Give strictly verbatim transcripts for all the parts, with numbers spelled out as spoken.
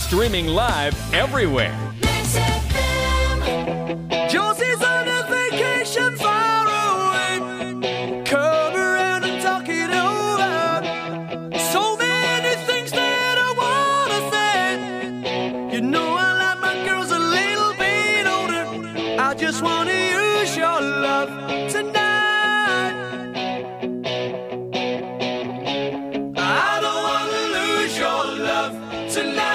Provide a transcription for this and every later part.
streaming live everywhere. Josie's on a vacation far away. Come around and talk it over. So many things that I wanna say. You know I like my girls a little bit older. I just wanna use your love tonight. I don't wanna lose your love tonight.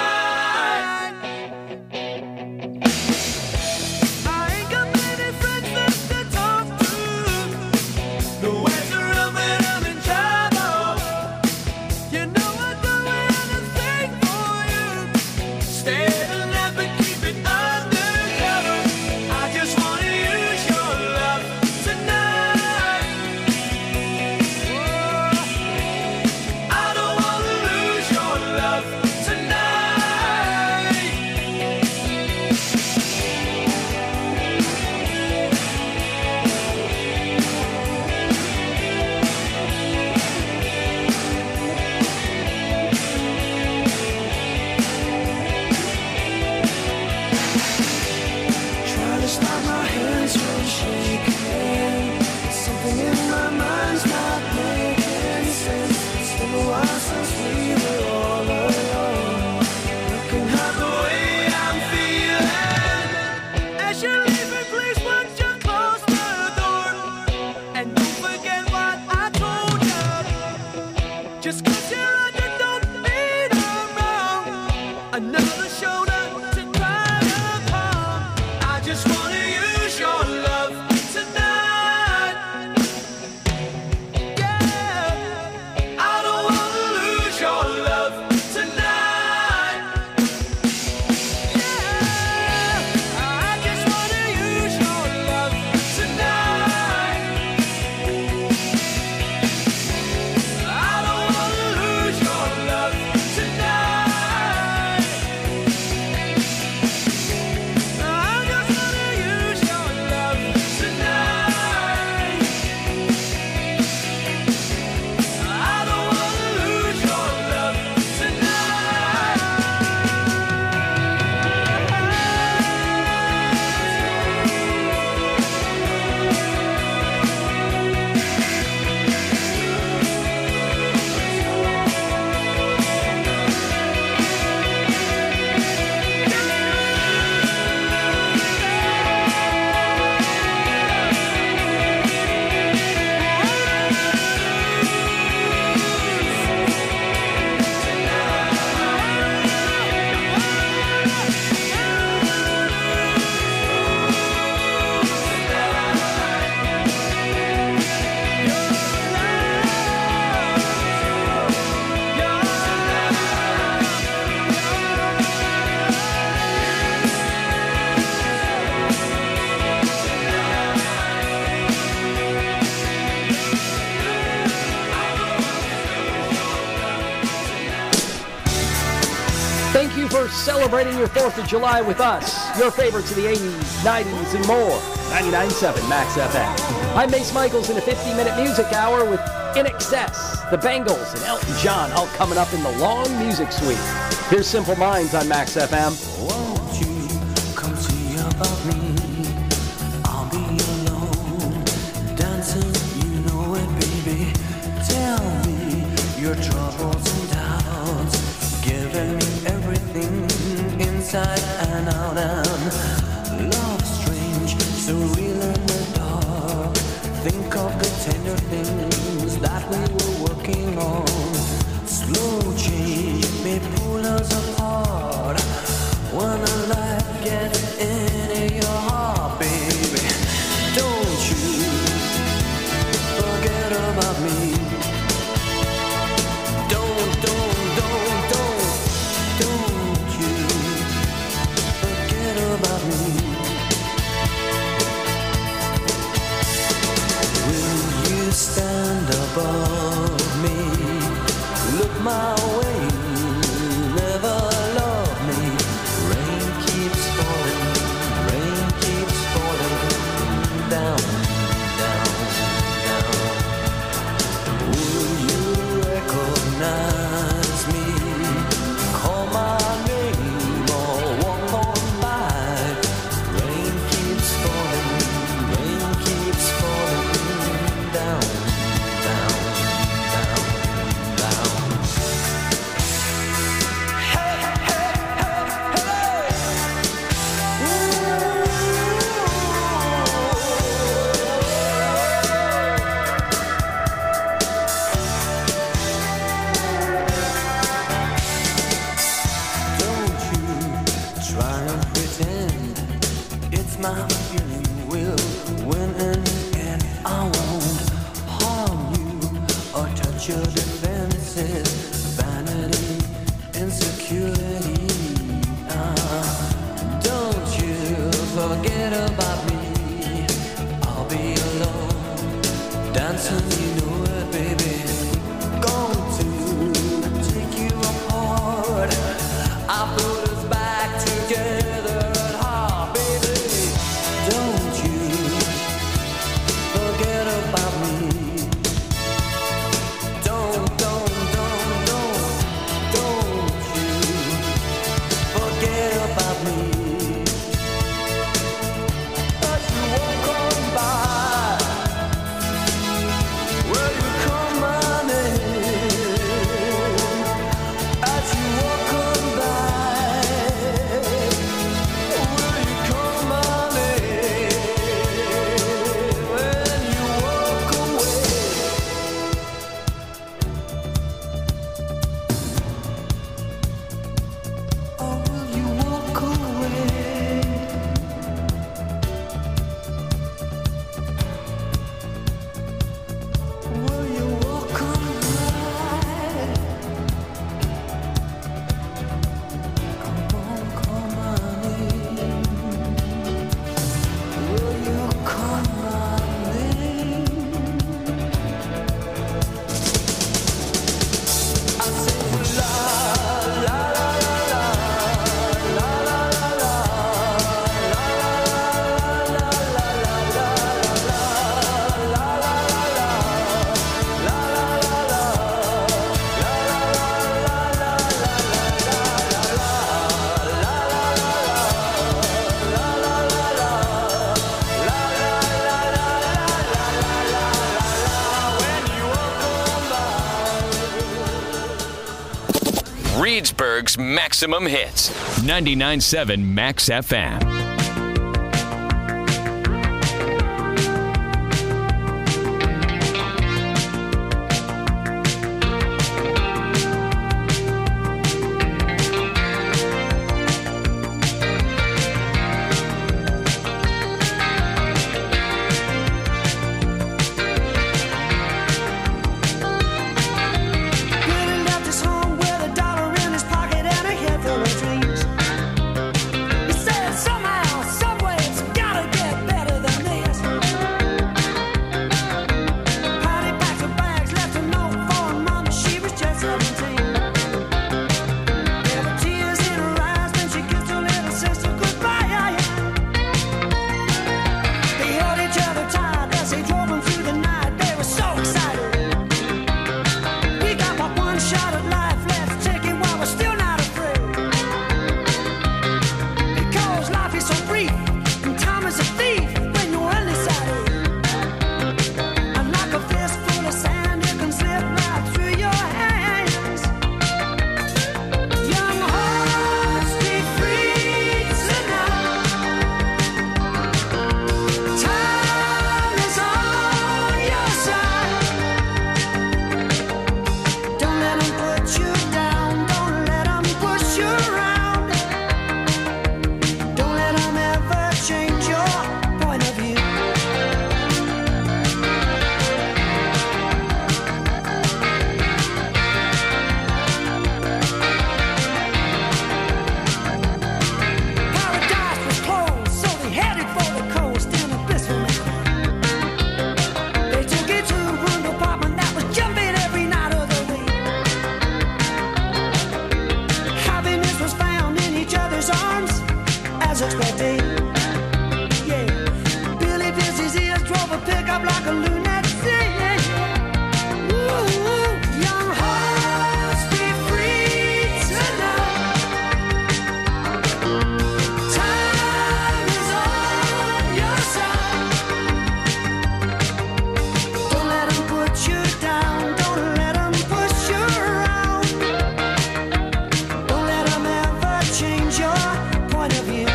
Celebrating your fourth of July with us. Your favorites of the eighties, nineties, and more. ninety-nine point seven Max F M. I'm Mace Michaels in a fifty-minute music hour with In Excess, the Bangles, and Elton John, all coming up in the long music suite. Here's Simple Minds on Max F M. Won't you come see about me? I'll be alone, dancing, you know it, baby. Tell me your troubles and doubts, giving me everything inside and out, and love strange, so real in the dark. Think of the tender things that we were working on. Slow change may pull us apart when a life gets into your heart, baby. Don't you forget about me. Don't, don't, don't, don't, don't you forget my feeling will win in the end. I won't harm you or touch your defenses. Vanity, insecurity. Uh, don't you forget about me. I'll be alone, dancing, you know it, baby. Going to take you apart. I put us back together at heart, baby. Don't you forget about me. Don't, don't, don't, don't, don't you forget about me. As you walk on by, will you call my name? As you walk on by, will you call my name? When you walk away, or will you walk away? Will you walk on by? Come on, call my name. Will you call my name? I say la la la la la la la la la la la Reedsburg's Maximum Hits. ninety-nine point seven Max F M. When he left his home with a dollar in his pocket and a head full of dreams, he said somehow, someway, it's gotta get better than this. Patty packed her bags, left a note for her mama, she was just seventeen. There were tears in her eyes when she kissed her little sister goodbye. They held each other tight as they drove them through the night. They were so excited. We got but one shot at life, let's take it while we're still not afraid. Because life is so brief, and time is a thief when you're undecided. And like a fistful of sand, it can slip right through your hands. Young hearts, be free tonight. Time is on your side. Don't let 'em put you down. Don't let 'em push you around. Don't let 'em ever change your point of view. Paradise was closed, so they headed for the coast in a blissful land. They took it to a room apartment that was jumping every night of the week. Happiness was found in each other's arms, as expected. Yeah, Billy pierced his ears, drove a pickup like a lunatic. Ooh, young hearts, be free tonight. Time is on your side. Don't let 'em put you down. Don't let 'em push you around. Don't let 'em ever change your point of view.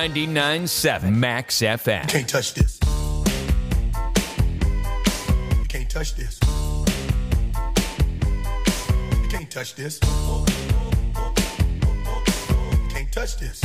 ninety-nine point seven Max F M. You can't touch this. You can't touch this. You can't touch this. You can't touch this.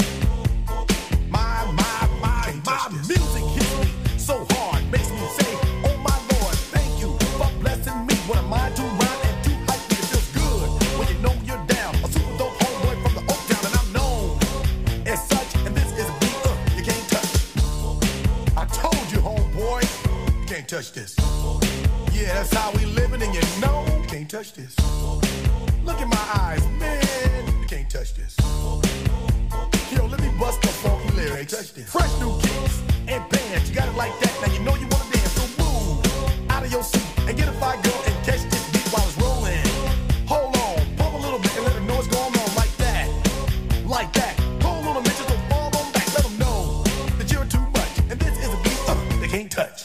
My, my, my, my music hits me so hard, makes me say, oh my Lord, thank you for blessing me. What am I to rhyme and too hype? It feels good when you know you're down. A super dope homeboy from the Oak Town, and I'm known as such. And this is a beat uh, you can't touch. I told you, homeboy, you can't touch this. Yeah, that's how we living, and you know you can't touch this. Look in my eyes, man, you can't touch this. Yo, let me bust the funky lyrics. Fresh new kicks and bands, you got it like that. Now you know you wanna dance, so move out of your seat and get a fire girl and catch this beat while it's rolling. Hold on, pump a little bit and let them know what's going on like that, like that. Hold on a minute, so fall on back, let them know that you're too much. And this is a beat uh, they can't touch.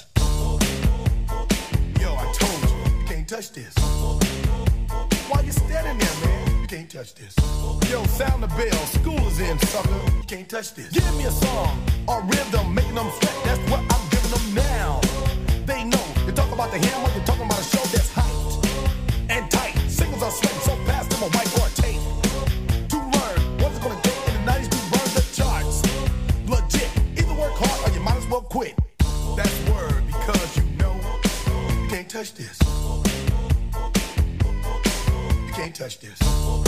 Yo, I told you, you can't touch this. Why you standing there, man? You can't touch this. Yo, sound the bell, school is in, sucker. You can't touch this. Give me a song or rhythm, making them sweat. That's what I'm giving them now. They know. You talk about the hammer, you're talking about a show that's hyped and tight. Singles are sweating so fast, them a white or a tape. To learn what it's gonna take in the nineties to burn the charts. Legit. Either work hard or you might as well quit. That's word because you know you can't touch this. You can't touch this.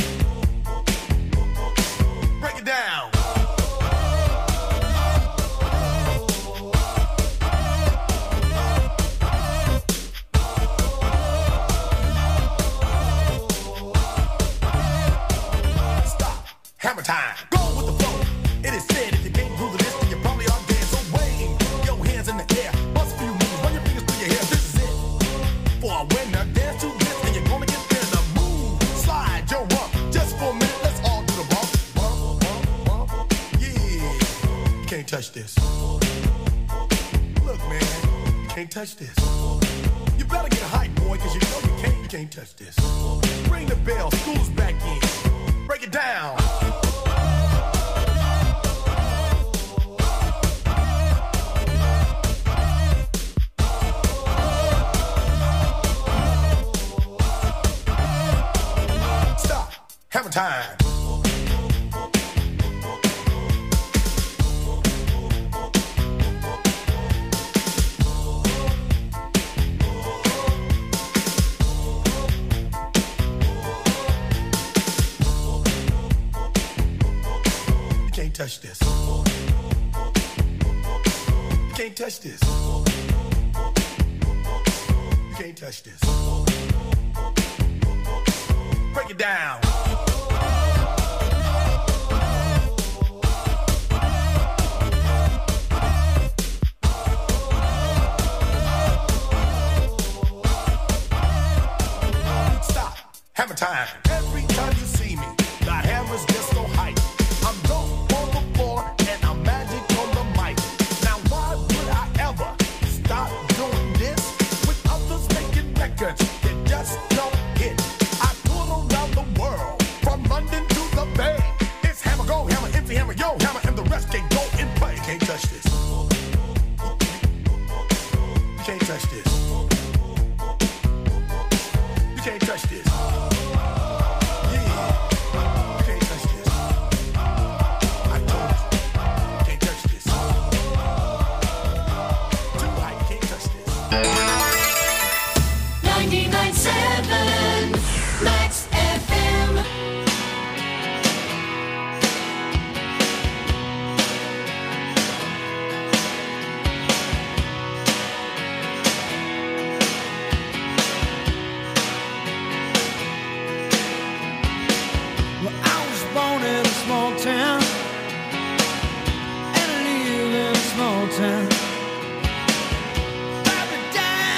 Break it down. Stop. Hammer time. Go with the flow. It is said if you can't groove to this, then you probably are dead. So wave your hands in the air. Bust a few moves. Run your fingers through your hair. This is it. For a winner, dance to this, and you're gonna get there. The move. Slide your rump. Just for a minute, let's all do the bump. Bump, bump, bump. Yeah. You can't touch this. Look, man. You can't touch this. You better get hype, boy, because you know you can't. You can't touch this. Ring the bell. School's back in. Break it down. Stop. Hammer time. You can't touch this. You can't touch this. You can't touch this. Break it down. Stop. Hammer time. Every time you see me, the hammer's just so hype. I'm dope on the floor and I'm magic on the mic. Now why would I ever stop doing this with others making records that just don't hit? I tour around the world from London to the Bay. It's hammer, go hammer, empty hammer, yo hammer, and the rest can go and play. You can't touch this. You can't touch this. You can't touch this. ninety-nine point seven Max F M. Well, I was born in a small town, and I live in a small town. Drive me down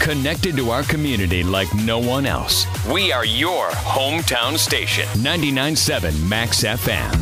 Connected to our community like no one else. We are your hometown station. ninety-nine point seven Max F M.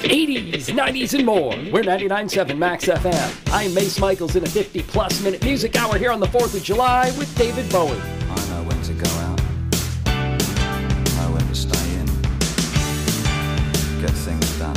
eighties, nineties, and more. We're ninety-nine point seven Max F M. I'm Mace Michaels in a fifty-plus minute music hour here on the fourth of July with David Bowie. I know when to go out, know when to stay in, get things done.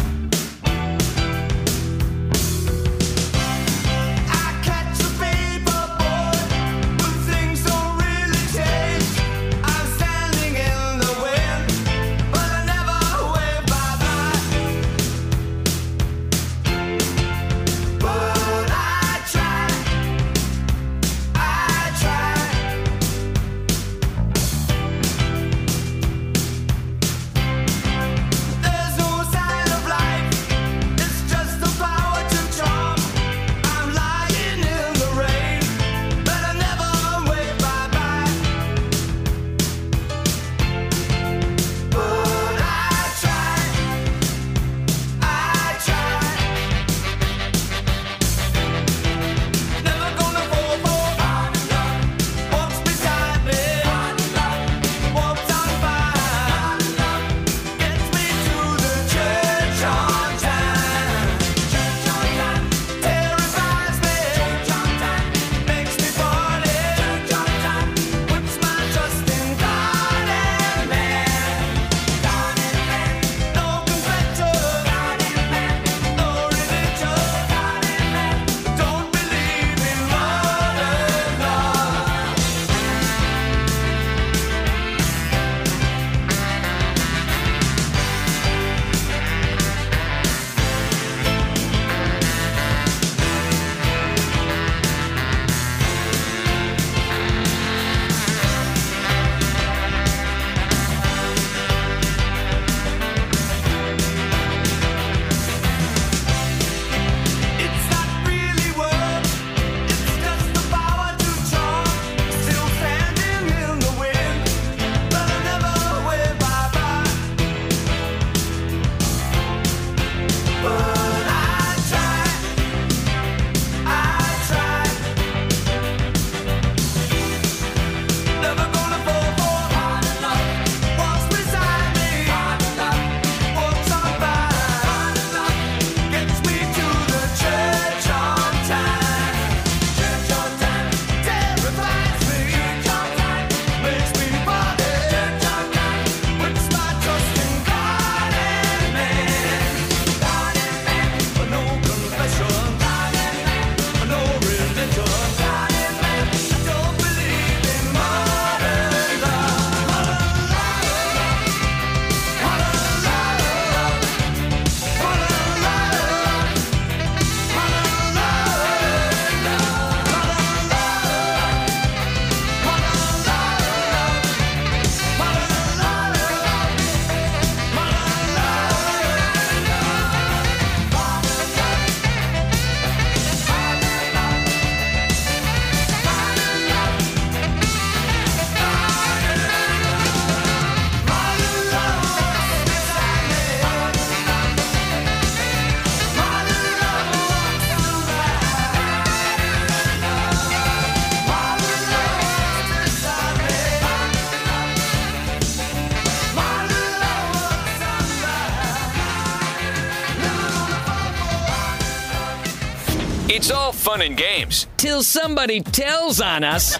It's all fun and games till somebody tells on us.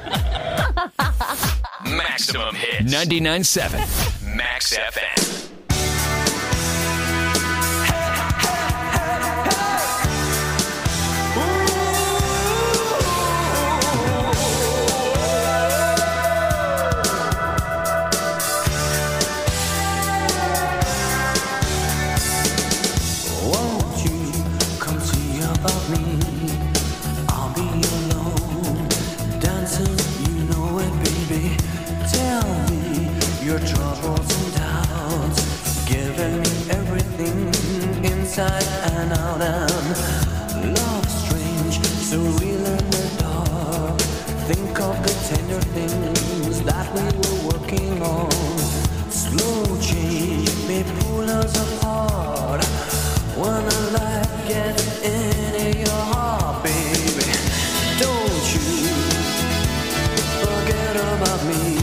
Maximum Hits. ninety-nine point seven Max F M. Your troubles and doubts, giving me everything inside and out, and love strange, so real in the dark. Think of the tender things that we were working on. Slow change may pull us apart when the light gets into your heart, baby. Don't you forget about me.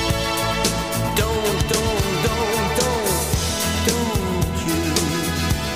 Don't, don't, don't, don't, don't you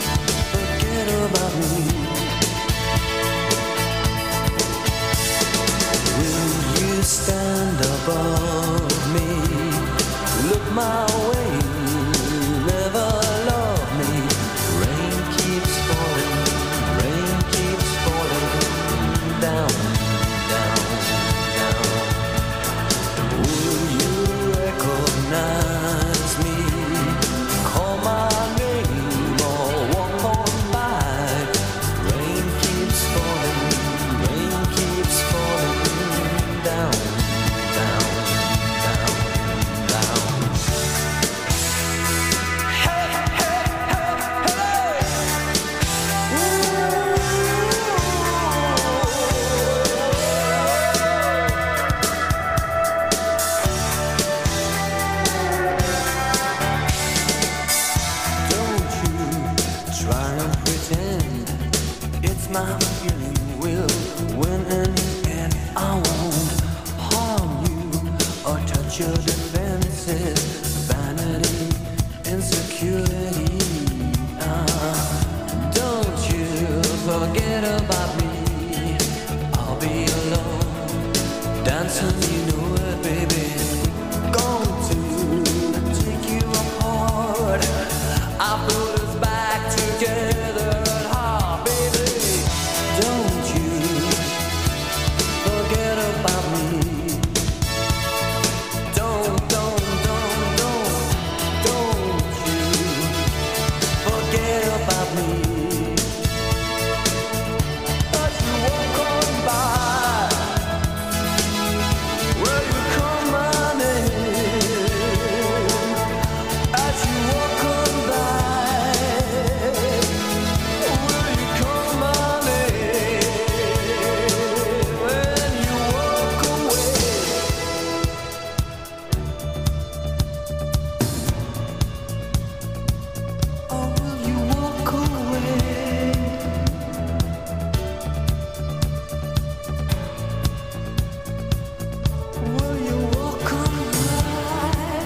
my feeling will win in the end. I won't harm you or touch your defenses. Vanity, insecurity. Uh, don't you forget about me. I'll be alone, dancing, you know it, baby. Going to take you apart. I put us back together. Ah, baby, don't you forget about me. Don't, don't, don't, don't, don't you forget about me. As you walk on by, will you call my name? As you walk on by, will you call my name? When you walk away, oh, will you walk away? Will you walk on by?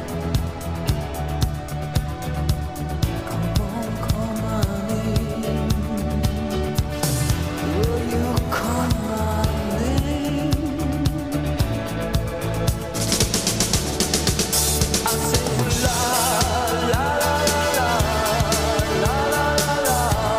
Come on, call my name. Will you call my name? I say la la la la la la la la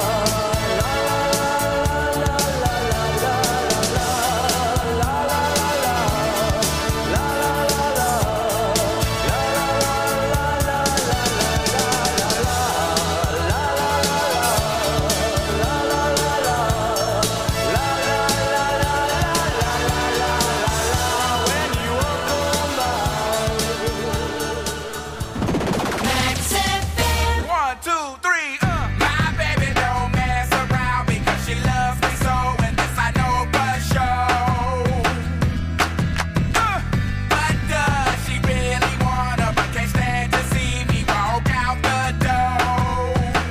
Max F M. One, two, three, uh. My baby don't mess around because she loves me so, and this I know for sure. Uh, but does she really wanna, but can't stand to see me walk out the door?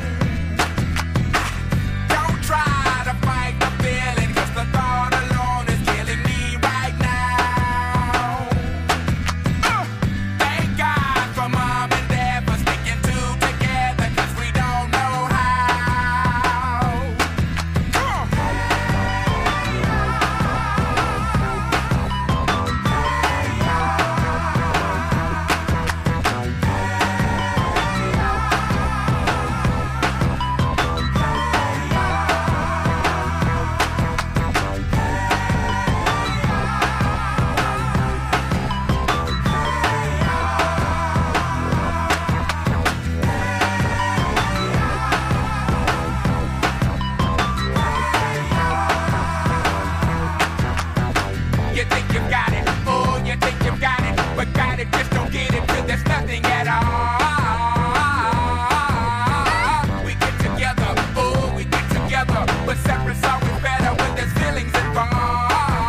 Don't try to fight the feeling, 'cause the thought alone is killing me right now. Uh, thank God for mom and dad for sticking two together, 'cause we don't know how. Come on. You think you got it, oh, you think you got it, but got it, just don't get it, 'cause there's nothing at all. We get together, oh, we get together, but separate's always better when there's feelings involved.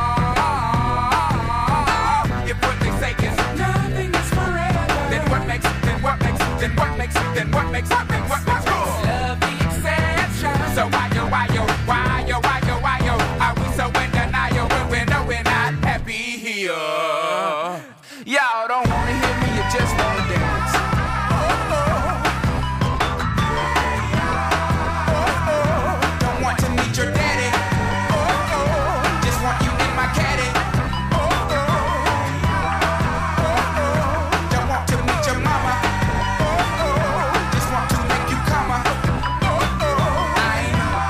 If what they say is nothing is forever, then what makes, then what makes, then what makes, then what makes, then what makes love the exception? So why yo, why yo, why yo, why yo, why yo, are we so in denial when we know we're not happy here? Y'all don't wanna hear me, you just wanna dance. Oh, oh. Oh, oh. Don't want to meet your daddy. Oh, oh. Just want you in my caddy. Oh, oh. Oh, oh. Don't want to meet your mama. Oh, oh. Just want to make you come. Oh, oh. I ain't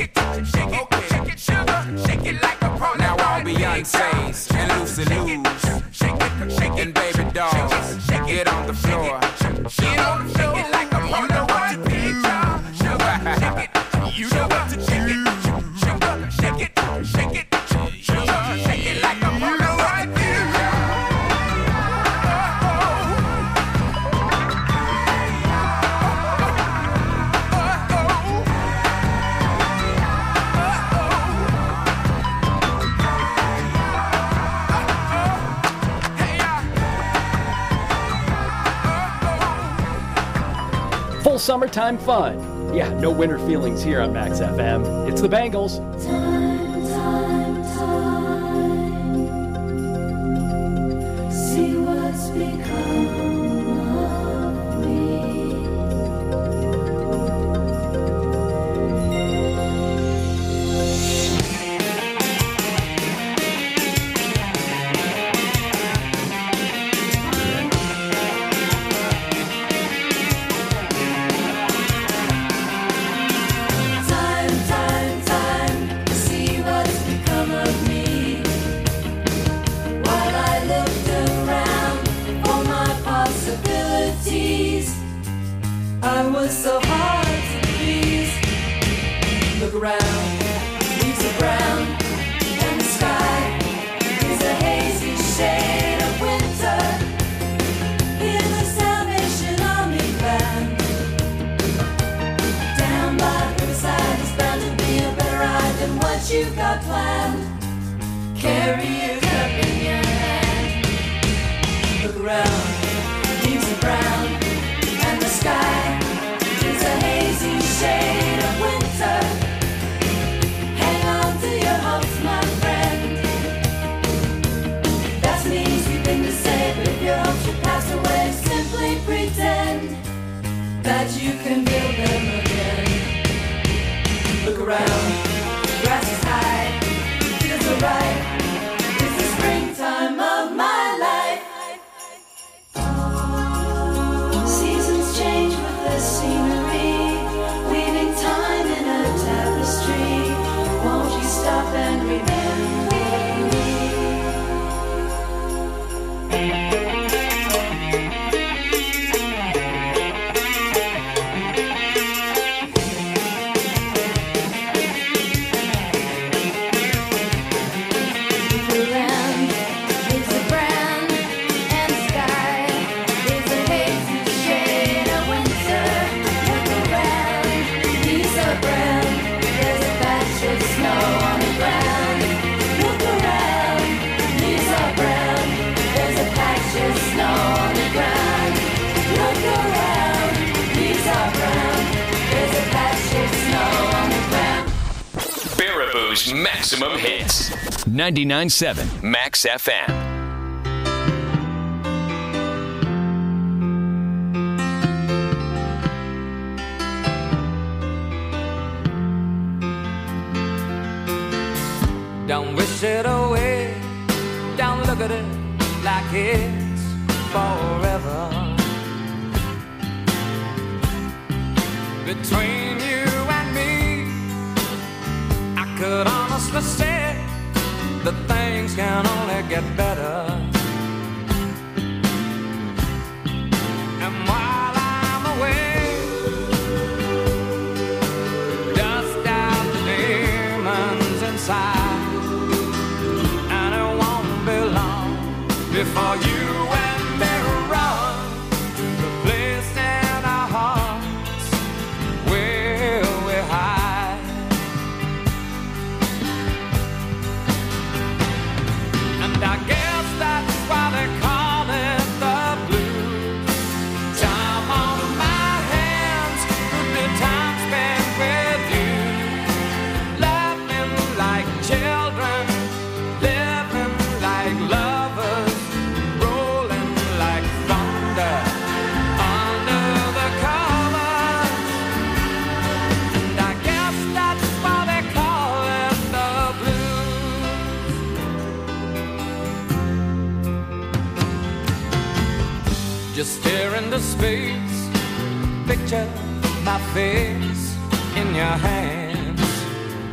it, shake it, shake it, sugar, shake it like a pro. Now all Beyonce's and Lucy Lou's, shake it, shake it, and baby dolls, get on the floor, get on the floor, shake it like a pro. You know what to do, sugar, shake it, you know what to do, sugar, shake it, shake it, sugar, shake it like a pro. You know what to do. Full summertime fun. Yeah, no winter feelings here on Max F M. It's the Bangles. Time, time, time. See what's become of me. Time, time, time. See what's become of me. While I looked around for my possibilities, I was so hard to please. Look around, leaves are brown, and the sky is a hazy shade of winter. Here's the Salvation Army band. Down by the riverside is bound to be a better ride than what you've got planned. Carry your cup in your hand. Look around, leaves are brown, and the sky is a hazy shade of winter. Hang on to your hopes, my friend. That's an easy thing to say, but if your hopes should pass away, simply pretend that you can build them again. Look around, grass is high, fields are ripe. It's the springtime of my life. Seasons change with the scenery, weaving time in a tapestry. Won't you stop and remember me? Look around, leaves are brown, and the sky is a hazy shade of winter. Look around, leaves are brown, there's a patch of snow on the ground. Look around, leaves are brown, there's a patch of snow on the ground. Look around, leaves are brown, there's a patch of snow on the ground. Baraboo's Maximum Hits. ninety-nine point seven Max F M. Don't wish it away. Don't look at it like it's forever. Between you and me, I could honestly say that things can only get better. And while I'm away, dust out the demons inside, and it won't be long before you and me run to the place in our hearts where we hide. And I guess that's why they call it the blues. Time on my hands, good time spent with you, laughing like children, living like lovers, rolling like thunder under the covers. And I guess that's why they call it the blues. Just stare into space, picture my face in your hands.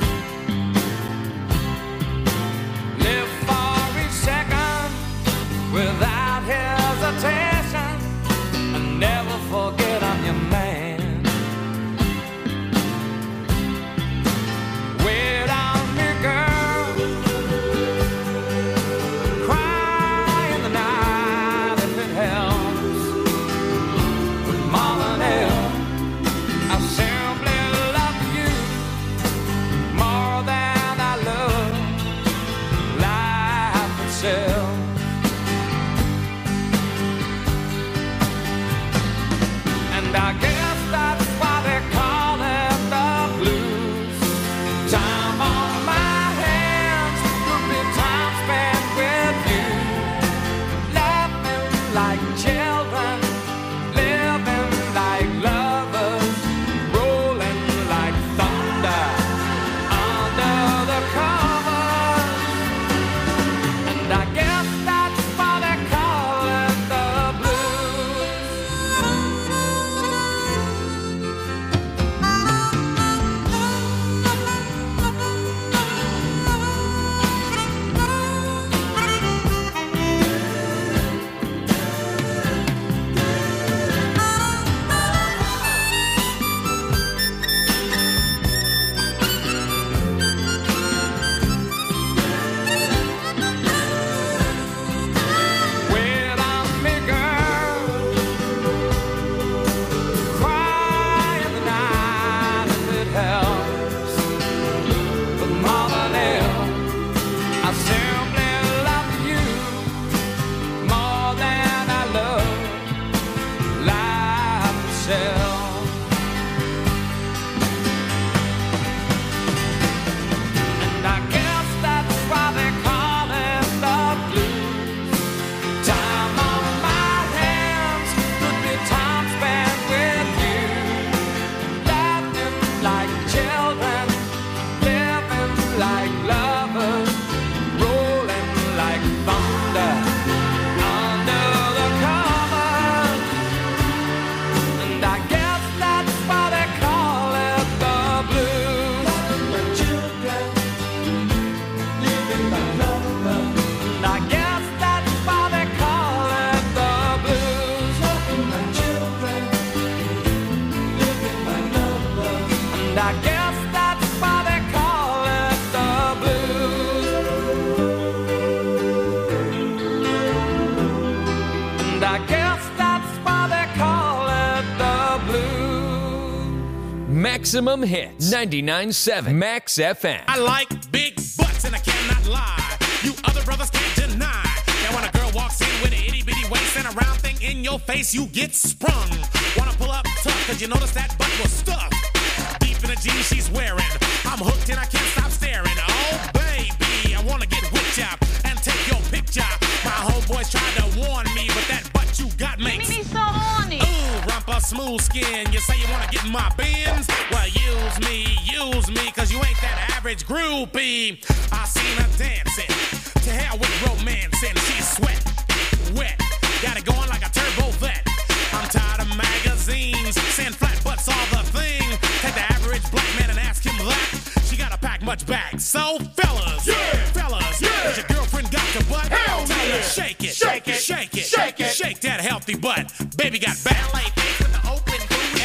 Maximum hits. ninety-nine point seven Max F M. I like big butts and I cannot lie. You other brothers can't deny that when a girl walks in with an itty bitty waist and a round thing in your face, you get sprung. Wanna pull up tough, cause you notice that butt was stuffed deep in the jeans she's wearing. I'm hooked and I can't stop staring. Oh baby, I wanna get whipped up and take your picture. My homeboys tried to warn me, but that butt you got makes me so horny. Ooh, rumpa smooth skin. You say you wanna get in my bins? Well, use me, use me, cause you ain't that average groupie. I seen her dancing. To hell with romancing. She's sweat, wet. Got it going like a turbo vet. I'm tired of magazines saying flat butts all the thing. Take the average black man and ask him that. She gotta pack much back. So fellas, yeah. fellas, yeah. Is your girlfriend got the butt? Hell Tell yeah. her shake it, shake it, shake it, shake it, shake that healthy butt. Baby got back. With the open booty.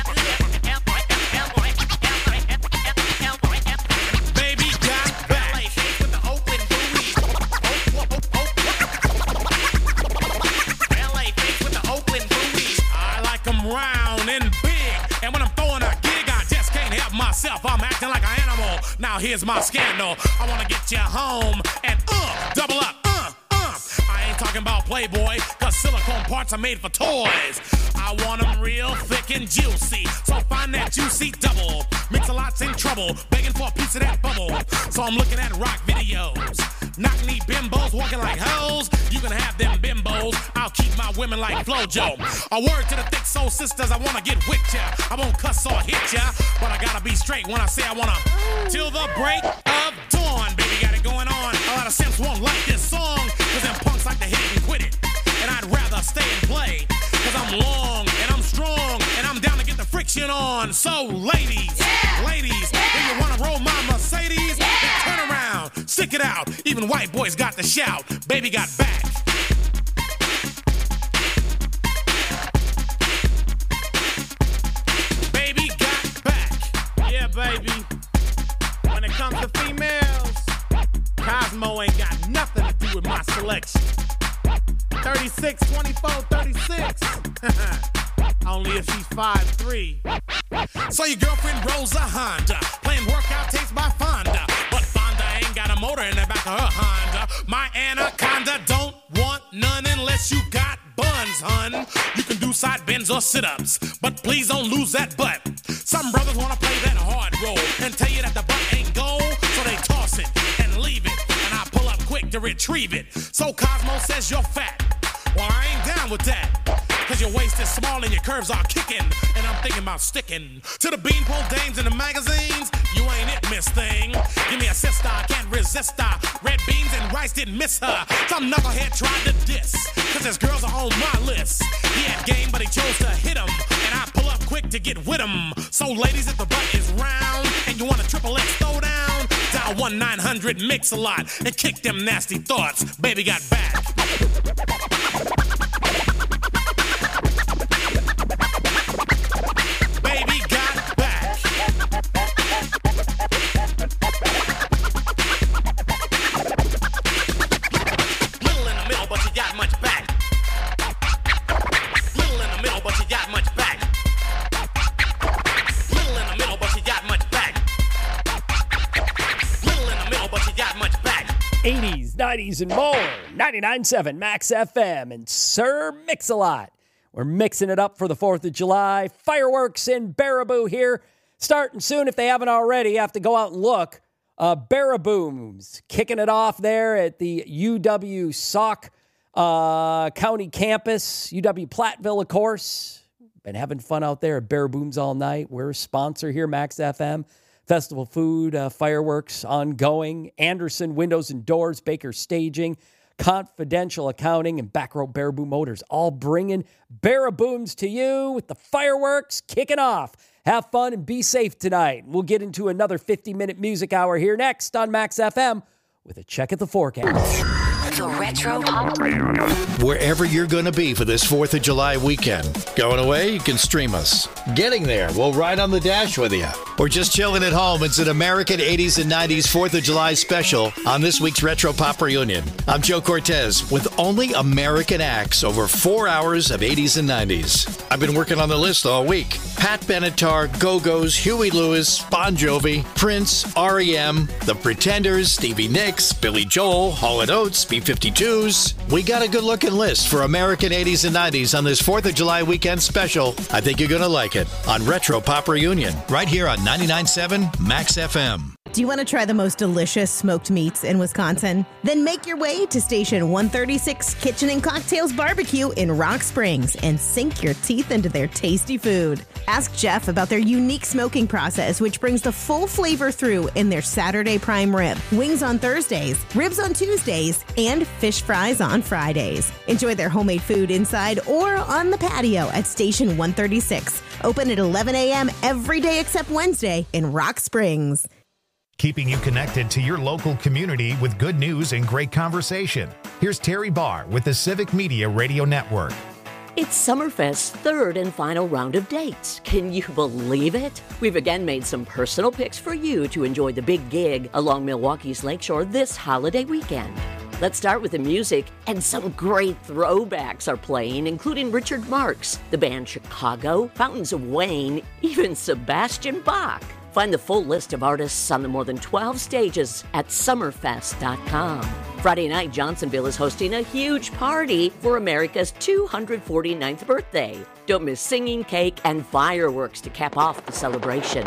Baby got back. With the open booty. L A with the open booty. I like them round and big. And when I'm throwing a gig, I just can't help myself. I'm acting like an animal. Now here's my scandal. I wanna get you home and uh, double up, uh, uh. I ain't talking about Playboy, cause silicone parts are made for toys. I want them real thick and juicy, so find that juicy double. Mix-a-lot's in trouble, begging for a piece of that bubble. So I'm looking at rock videos. Knock-knee bimbos walking like hoes. You can have them bimbos, I'll keep my women like Flojo. A word to the thick soul sisters, I wanna get with ya. I won't cuss or hit ya, but I gotta be straight when I say I wanna. Till the break of dawn, baby, got it going on. A lot of simps won't like this song, cause them punks like to hit it and quit it. And I'd rather stay and play, cause I'm long and I'm strong and I'm down to get the friction on. So ladies, yeah. ladies, yeah. if you wanna roll my Mercedes, yeah. then turn around, stick it out. Even white boys got the shout. Baby got back. Baby got back. Yeah, baby. When it comes to females, Cosmo ain't got nothing to do with my selection. thirty-six, twenty-four, thirty-six. Only if she's five three. So your girlfriend rolls a Honda, playing workout tapes by Fonda. But Fonda ain't got a motor in the back of her Honda. My Anaconda don't want none unless you got buns, hun. You can do side bends or sit-ups, but please don't lose that butt. Some brothers wanna play that hard role and tell you that the butt ain't gold, so they toss it and leave it, and I pull up quick to retrieve it. So Cosmo says you're fat. Well, I ain't down with that, cause your waist is small and your curves are kicking, and I'm thinking about sticking to the beanpole dames in the magazines. You ain't it, miss thing. Give me a sister, I can't resist her. Red beans and rice didn't miss her. Some knucklehead tried to diss, cause his girls are on my list. He had game, but he chose to hit him, and I pull up quick to get with him. So ladies, if the butt is round and you want a triple X throwdown, dial one nine hundred mix a lot and kick them nasty thoughts. Baby got back. Baby got back. Little in the middle, but she got much back. Little in the middle, but she got much back. Little in the middle, but she got much back. Little in the middle, but she got much back. eighties, nineties, and more. ninety-nine point seven Max F M and Sir Mix-a-Lot. We're mixing it up for the fourth of July. Fireworks in Baraboo here. Starting soon if they haven't already. You have to go out and look. Uh, Barabooms kicking it off there at the U W Sauk uh, County campus. U W Platteville, of course. Been having fun out there at Barabooms all night. We're a sponsor here, Max F M. Festival food, uh, fireworks ongoing. Anderson Windows and Doors, Baker Staging, Confidential Accounting, and Backrow Baraboo Motors, all bringing Barabooms to you with the fireworks kicking off. Have fun and be safe tonight. We'll get into another fifty-minute music hour here next on Max F M with a check at the forecast. The Retro Pop Reunion. Wherever you're going to be for this fourth of July weekend. Going away, you can stream us. Getting there, we'll ride on the dash with you. Or just chilling at home, it's an American eighties and nineties fourth of July special on this week's Retro Pop Reunion. I'm Joe Cortez with only American acts over four hours of eighties and nineties. I've been working on the list all week. Pat Benatar, Go-Go's, Huey Lewis, Bon Jovi, Prince, R E M, The Pretenders, Stevie Nicks, Billy Joel, Hall and Oates, B fifty-twos. We got a good-looking list for American eighties and nineties on this fourth of July weekend special. I think you're going to like it on Retro Pop Reunion, right here on ninety-nine point seven Max F M. Do you want to try the most delicious smoked meats in Wisconsin? Then make your way to Station one thirty-six Kitchen and Cocktails Barbecue in Rock Springs and sink your teeth into their tasty food. Ask Jeff about their unique smoking process, which brings the full flavor through in their Saturday prime rib, wings on Thursdays, ribs on Tuesdays, and fish fries on Fridays. Enjoy their homemade food inside or on the patio at Station one thirty-six. Open at eleven a.m. every day except Wednesday in Rock Springs. Keeping you connected to your local community with good news and great conversation. Here's Terry Barr with the Civic Media Radio Network. It's Summerfest's third and final round of dates. Can you believe it? We've again made some personal picks for you to enjoy the big gig along Milwaukee's Lakeshore this holiday weekend. Let's start with the music, and some great throwbacks are playing, including Richard Marx, the band Chicago, Fountains of Wayne, even Sebastian Bach. Find the full list of artists on the more than twelve stages at summerfest dot com. Friday night, Johnsonville is hosting a huge party for America's two hundred forty-ninth birthday. Don't miss singing, cake, and fireworks to cap off the celebration.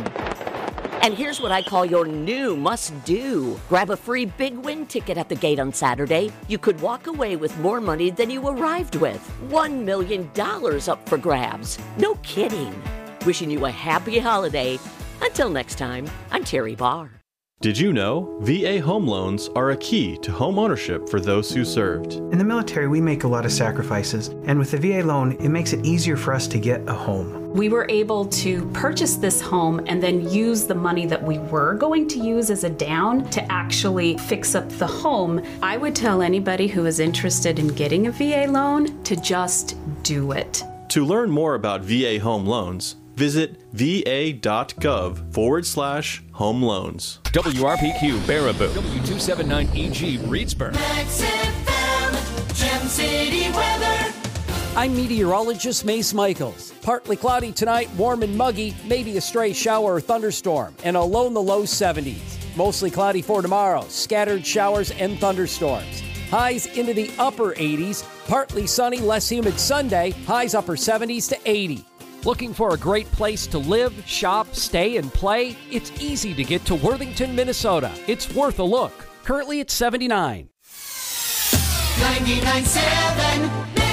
And here's what I call your new must-do. Grab a free Big Win ticket at the gate on Saturday. You could walk away with more money than you arrived with. One million dollars up for grabs. No kidding. Wishing you a happy holiday. Until next time, I'm Terry Barr. Did you know V A home loans are a key to home ownership for those who served? In the military, we make a lot of sacrifices, and with the V A loan, it makes it easier for us to get a home. We were able to purchase this home and then use the money that we were going to use as a down to actually fix up the home. I would tell anybody who is interested in getting a V A loan to just do it. To learn more about V A home loans, visit va.gov forward slash home loans. W R P Q Baraboo. W two seventy-nine E G Reedsburg. Max F M, Gem City weather. I'm meteorologist Mace Michaels. Partly cloudy tonight, warm and muggy, maybe a stray shower or thunderstorm, and a low in the low seventies. Mostly cloudy for tomorrow, scattered showers and thunderstorms. Highs into the upper eighties, partly sunny, less humid Sunday, highs upper seventies to eighty. Looking for a great place to live, shop, stay, and play? It's easy to get to Worthington, Minnesota. It's worth a look. Currently at seventy-nine. ninety-nine point seven